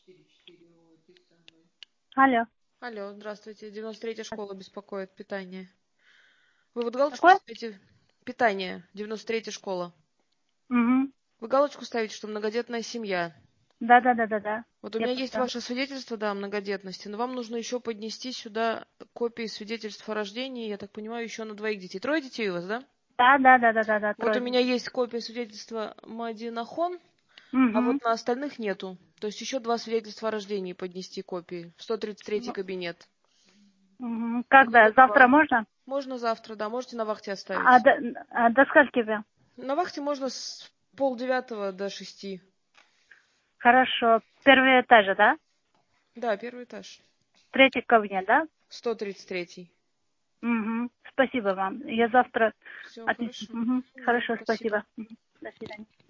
Алло. Алло, здравствуйте. 93-я школа беспокоит. Питание. Вы вот галочку Какое? ставите? Питание. 93-я школа. Угу. Вы галочку ставите, что многодетная семья. Да. Вот у Я меня есть поставила. ваше свидетельство, да, о многодетности, но вам нужно еще поднести сюда копии свидетельств о рождении, я так понимаю, еще на 2 детей. 3 детей у вас, да? Да, Вот у трое. меня есть копия свидетельства Мади Нахон, а Угу. вот на остальных нету. То есть еще 2 свидетельства о рождении поднести копии. 133 кабинет. Угу. Или Когда? до Завтра 2. можно? Можно завтра, да, можете на вахте А оставить. до скольки вы? На вахте можно с 8:30 до 6. Хорошо. Первый этаж, да? Да, 1-й этаж. Третий кабинет, да? 133. Угу. Спасибо вам. Я завтра Все отнесу. хорошо. Угу. Да, Хорошо, спасибо. спасибо. Мгм. До свидания.